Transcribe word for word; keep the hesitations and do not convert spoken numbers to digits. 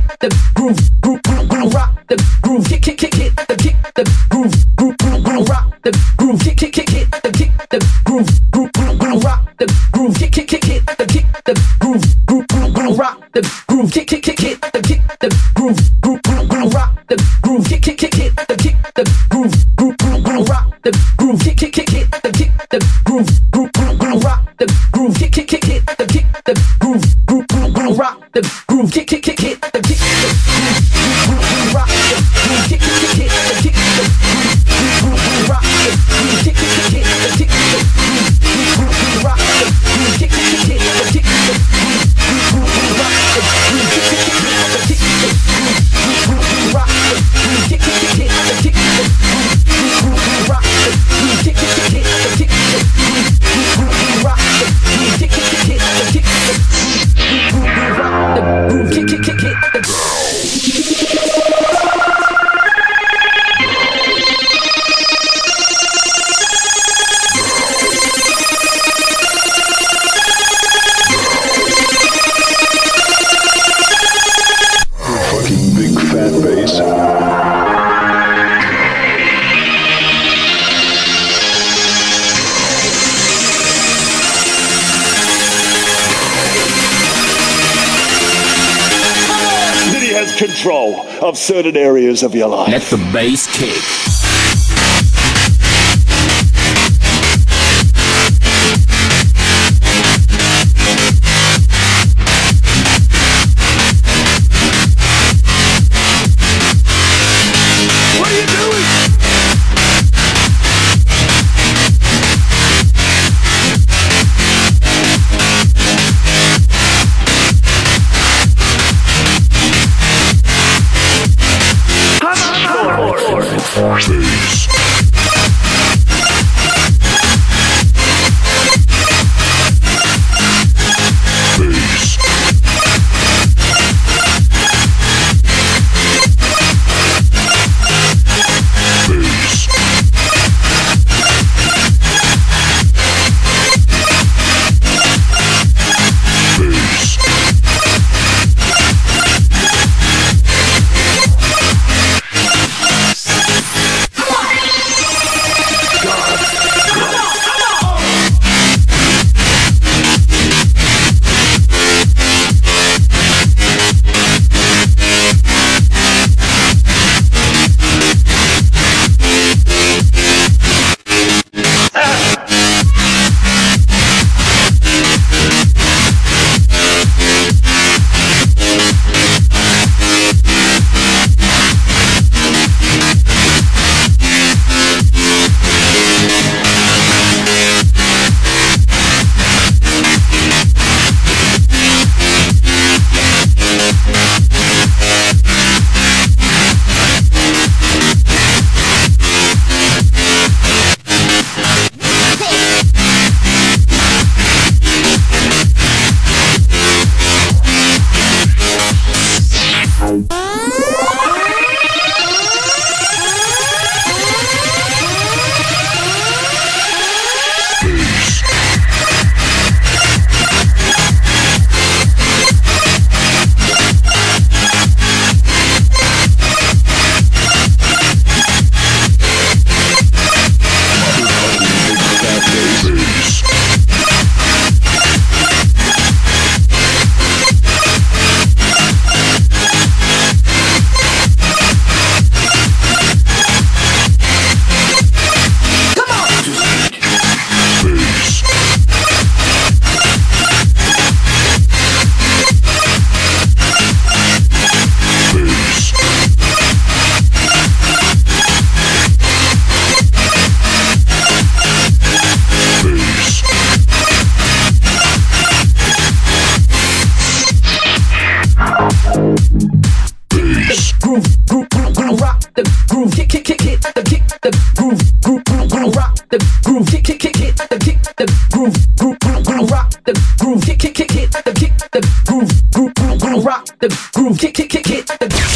the groove, groove, groove, groove, rock the groove, kick, kick, kick, hit the kick, the groove, groove, groove, groove, rock the groove, kick, kick, kick, hit the kick, the groove, groove, groove, groove, rock the groove, kick, kick, kick, hit the kick, the groove, groove, groove, groove, rock the groove, kick, kick, kick, hit the kick, the groove, groove, groove, groove, rock the groove, kick, kick, kick, hit the kick, the groove, groove, groove, groove, rock the groove, kick, kick, kick, hit the kick, the groove, groove, groove, groove, rock the groove, kick, kick, kick, hit the kick, the groove, groove, groove, groove, rock the groove, kick, kick, kick, hit the kick, the groove, groove, groove, rock the groove, kick, kick, kick, hit the kick, the groove, groove, groove, rock the groove, kick, kick, kick, hit the kick, the groove, groove, groove, rock the groove, kick, kick, kick, hit the kick, the groove, groove, groove, rock the groove, kick, kick, kick, hit the kick, the groove, groove, groove, rock the groove, kick, kick, kick, hit the kick, the groove, groove, groove, rock the groove, kick, kick, kick, hit the kick, the groove, groove, groove, rock the groove, kick, kick, kick, hit the kick, the groove, groove, groove, rock the groove, kick, kick, kick, hit the fucking big fat bass. Control of certain areas of your life. Let the bass kick. What are you doing? Bass. Bass. Bass. Bass. groove, groove, groove, groove, rock the groove, kick, kick, kick, hit the